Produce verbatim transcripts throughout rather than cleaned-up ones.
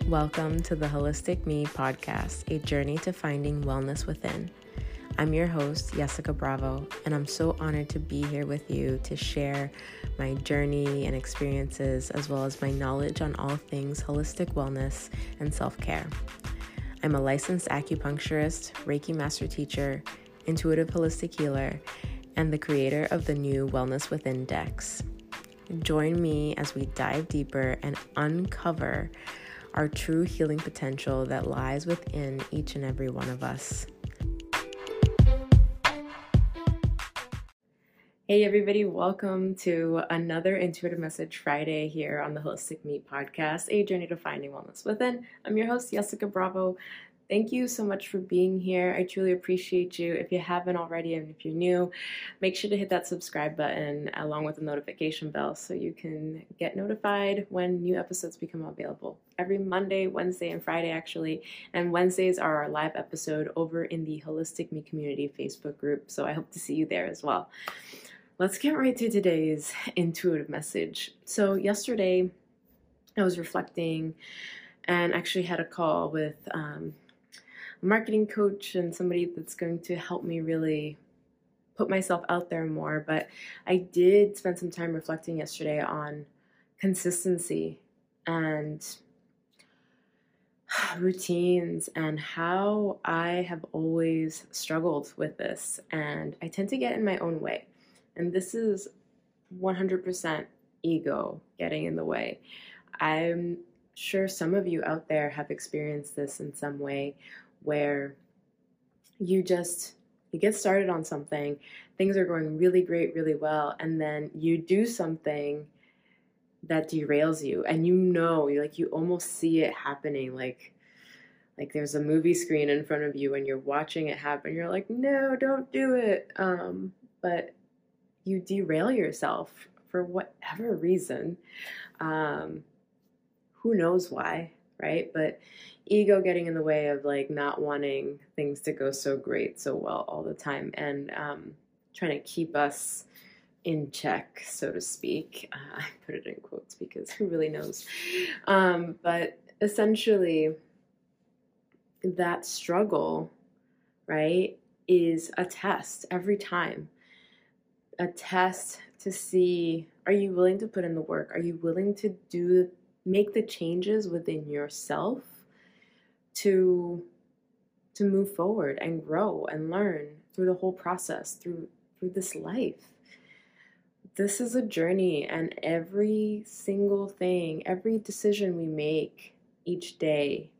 Welcome to the Holistic Me podcast, a journey to finding wellness within. I'm your host, Jessica Bravo, and I'm so honored to be here with you to share my journey and experiences, as well as my knowledge on all things holistic wellness and self-care. I'm a licensed acupuncturist, Reiki master teacher, intuitive holistic healer, and the creator of the new Wellness Within decks. Join me as we dive deeper and uncover our true healing potential that lies within each and every one of us. Hey everybody, welcome to another Intuitive Message Friday here on the Holistic Me podcast, a journey to finding wellness within. I'm your host, Jessica Bravo. Thank you so much for being here. I truly appreciate you. If you haven't already, and if you're new, make sure to hit that subscribe button along with the notification bell so you can get notified when new episodes become available. Every Monday, Wednesday, and Friday actually. And Wednesdays are our live episode over in the Holistic Me Community Facebook group. So I hope to see you there as well. Let's get right to today's intuitive message. So yesterday I was reflecting and actually had a call with um, a marketing coach and somebody that's going to help me really put myself out there more. But I did spend some time reflecting yesterday on consistency and routines and how I have always struggled with this. And I tend to get in my own way. And this is one hundred percent ego getting in the way. I'm sure some of you out there have experienced this in some way where you just, you get started on something, things are going really great, really well, and then you do something that derails you, and you know, like you almost see it happening, like like there's a movie screen in front of you and you're watching it happen, you're like, no, don't do it, um, but you derail yourself for whatever reason. Um, who knows why, right? But ego getting in the way of like not wanting things to go so great, so well all the time, and um, trying to keep us in check, so to speak. Uh, I put it in quotes because who really knows? Um, but essentially, that struggle, right, is a test every time. A test to see, are you willing to put in the work? Are you willing to do, make the changes within yourself to, to move forward and grow and learn through the whole process, through, through this life? This is a journey, and every single thing, every decision we make each day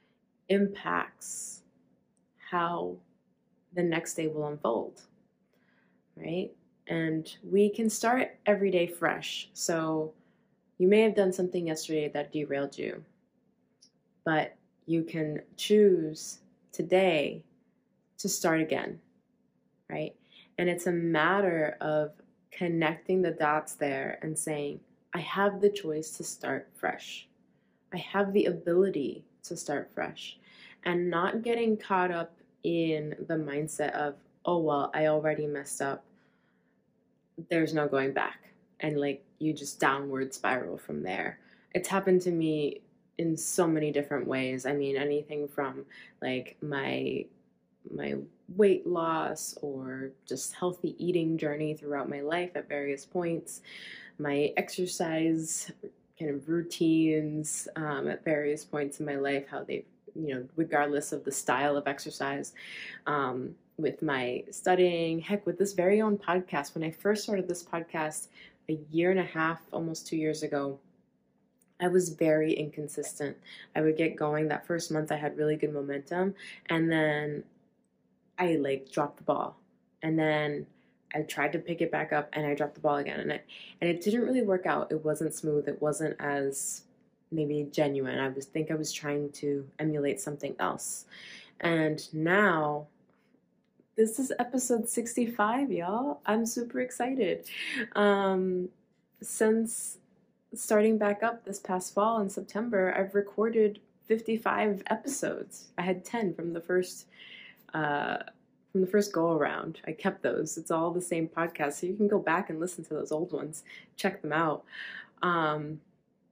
impacts how the next day will unfold, right? And we can start every day fresh. So you may have done something yesterday that derailed you, but you can choose today to start again, right? And it's a matter of connecting the dots there and saying, I have the choice to start fresh. I have the ability to start fresh, and not getting caught up in the mindset of, oh, well, I already messed up, there's no going back, and like you just downward spiral from there. It's happened to me in so many different ways. I mean, anything from like my my weight loss or just healthy eating journey throughout my life at various points, my exercise kind of routines um, at various points in my life, how they, you know, regardless of the style of exercise, um, with my studying, heck, with this very own podcast. When I first started this podcast a year and a half, almost two years ago, I was very inconsistent. I would get going. That first month I had really good momentum, and then I like dropped the ball. And then I tried to pick it back up and I dropped the ball again. And it, and it didn't really work out. It wasn't smooth. It wasn't as maybe genuine. I was think I was trying to emulate something else. And now, this is episode sixty-five, y'all. I'm super excited. Um, since starting back up this past fall in September, I've recorded fifty-five episodes. I had ten from the first uh, from the first go around. I kept those. It's all the same podcast, so you can go back and listen to those old ones, check them out. Um,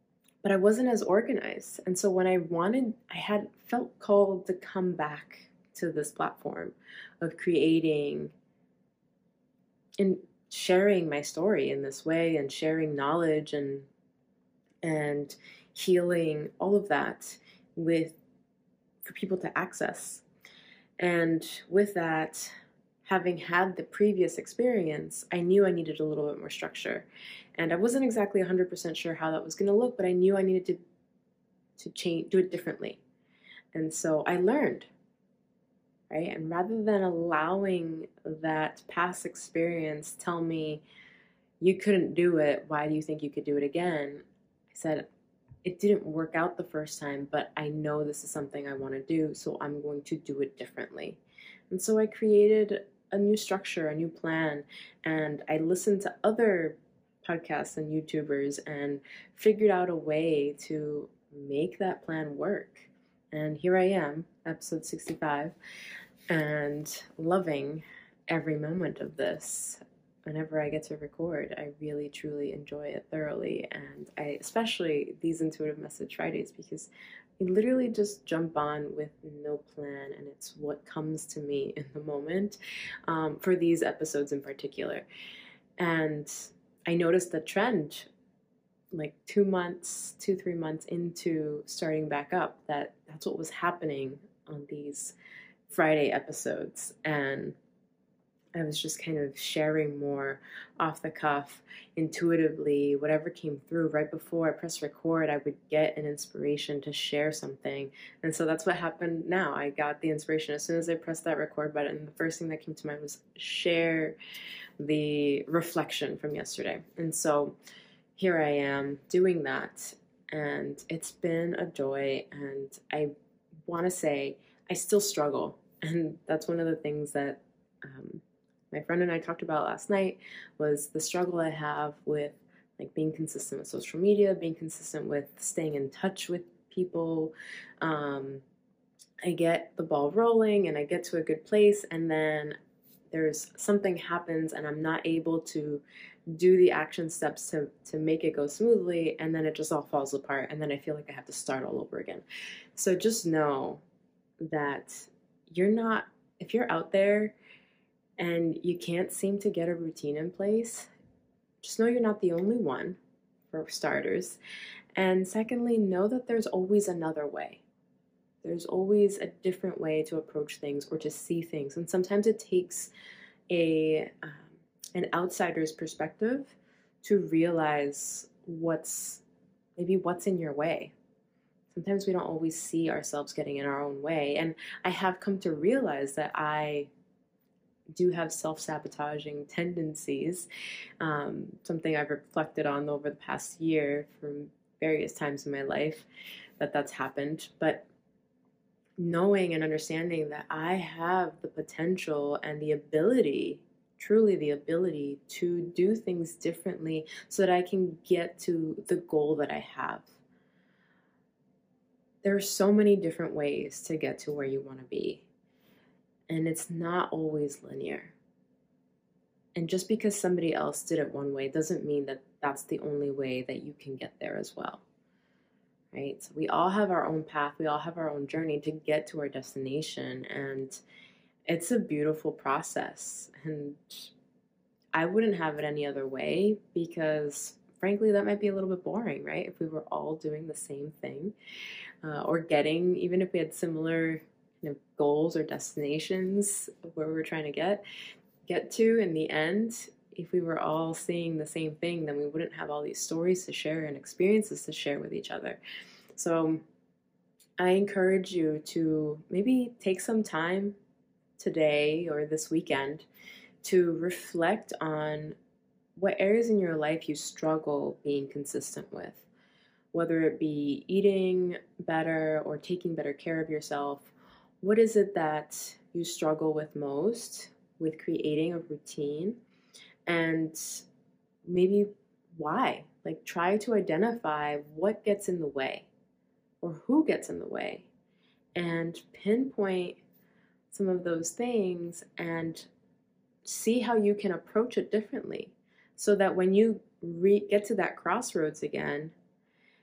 but I wasn't as organized. And so when I wanted, I had felt called to come back to this platform of creating and sharing my story in this way, and sharing knowledge and and healing, all of that with for people to access. And with that, having had the previous experience, I knew I needed a little bit more structure. And I wasn't exactly one hundred percent sure how that was going to look, but I knew I needed to to change, do it differently. And so I learned, right? And rather than allowing that past experience tell me, you couldn't do it, why do you think you could do it again? I said, it didn't work out the first time, but I know this is something I want to do, so I'm going to do it differently. And so I created a new structure, a new plan, and I listened to other podcasts and YouTubers and figured out a way to make that plan work. And here I am, episode sixty-five, and loving every moment of this. Whenever I get to record, I really truly enjoy it thoroughly, and I especially these Intuitive Message Fridays, because I literally just jump on with no plan, and it's what comes to me in the moment, um, for these episodes in particular. And I noticed the trend like two months, two, three months into starting back up, that that's what was happening on these Friday episodes. And I was just kind of sharing more off the cuff, intuitively, whatever came through. Right before I press record, I would get an inspiration to share something. And so that's what happened now. I got the inspiration as soon as I pressed that record button. The first thing that came to mind was share the reflection from yesterday. And so here I am doing that. And it's been a joy. And I want to say I still struggle. And that's one of the things that um, my friend and I talked about last night, was the struggle I have with like being consistent with social media, being consistent with staying in touch with people. Um, I get the ball rolling and I get to a good place, and then there's something happens and I'm not able to do the action steps to, to make it go smoothly, and then it just all falls apart, and then I feel like I have to start all over again. So just know that you're not, if you're out there and you can't seem to get a routine in place, just know you're not the only one, for starters. And secondly, know that there's always another way. There's always a different way to approach things or to see things. And sometimes it takes a um, an outsider's perspective to realize what's, maybe what's in your way. Sometimes we don't always see ourselves getting in our own way. And I have come to realize that I do have self-sabotaging tendencies, um, something I've reflected on over the past year from various times in my life that that's happened. But knowing and understanding that I have the potential and the ability, truly the ability, to do things differently so that I can get to the goal that I have. There are so many different ways to get to where you want to be. And it's not always linear. And just because somebody else did it one way doesn't mean that that's the only way that you can get there as well. Right? So we all have our own path. We all have our own journey to get to our destination. And it's a beautiful process. And I wouldn't have it any other way, because frankly, that might be a little bit boring, right? If we were all doing the same thing, uh, or getting, even if we had similar you know, goals or destinations where we were trying to get get to in the end, if we were all seeing the same thing, then we wouldn't have all these stories to share and experiences to share with each other. So I encourage you to maybe take some time today or this weekend to reflect on what areas in your life you struggle being consistent with, whether it be eating better or taking better care of yourself. What is it that you struggle with most with creating a routine, and maybe why? Like, try to identify what gets in the way or who gets in the way, and pinpoint some of those things and see how you can approach it differently, so that when you re- get to that crossroads again,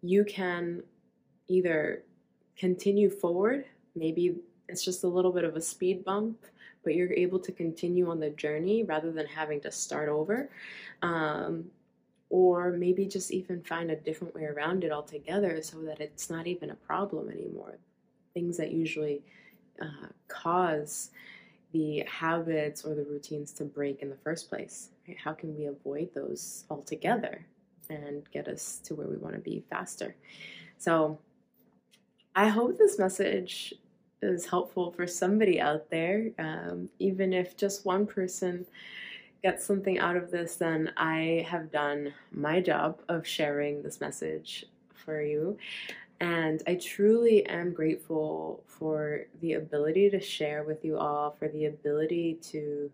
you can either continue forward, maybe it's just a little bit of a speed bump, but you're able to continue on the journey rather than having to start over. Um, or maybe just even find a different way around it altogether so that it's not even a problem anymore. Things that usually uh, cause the habits or the routines to break in the first place. Right? How can we avoid those altogether and get us to where we want to be faster? So I hope this message is helpful for somebody out there. Um, even if just one person gets something out of this, then I have done my job of sharing this message for you. And I truly am grateful for the ability to share with you all, for the ability to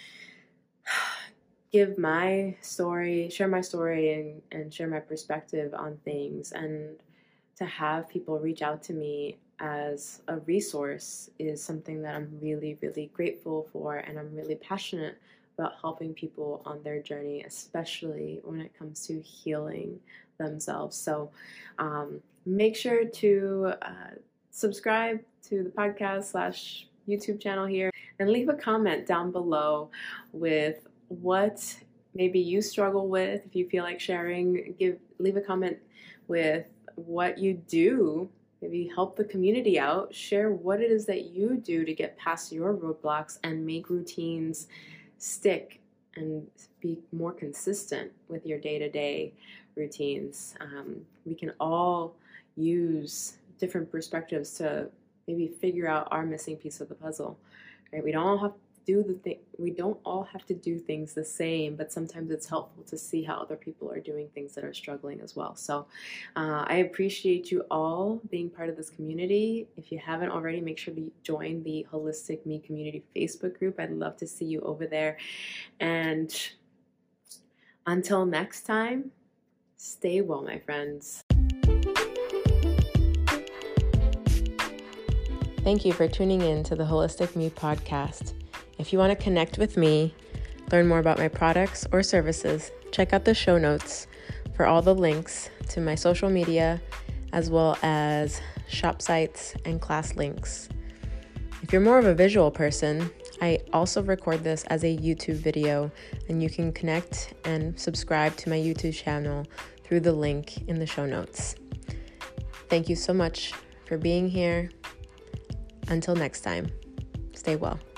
give my story, share my story, and, and share my perspective on things. And to have people reach out to me as a resource is something that I'm really, really grateful for, and I'm really passionate about helping people on their journey, especially when it comes to healing themselves. So um, make sure to uh, subscribe to the podcast slash YouTube channel here, and leave a comment down below with what maybe you struggle with. If you feel like sharing, give leave a comment with what you do. Maybe help the community out. Share what it is that you do to get past your roadblocks and make routines stick and be more consistent with your day-to-day routines. Um, we can all use different perspectives to maybe figure out our missing piece of the puzzle. Right? We don't all have to do the thing. We don't all have to do things the same, but sometimes it's helpful to see how other people are doing things that are struggling as well. So uh, I appreciate you all being part of this community. If you haven't already, make sure to join the Holistic Me Community Facebook group. I'd love to see you over there. And until next time, stay well, my friends. Thank you for tuning in to the Holistic Me podcast. If you want to connect with me, learn more about my products or services, check out the show notes for all the links to my social media, as well as shop sites and class links. If you're more of a visual person, I also record this as a YouTube video, and you can connect and subscribe to my YouTube channel through the link in the show notes. Thank you so much for being here. Until next time, stay well.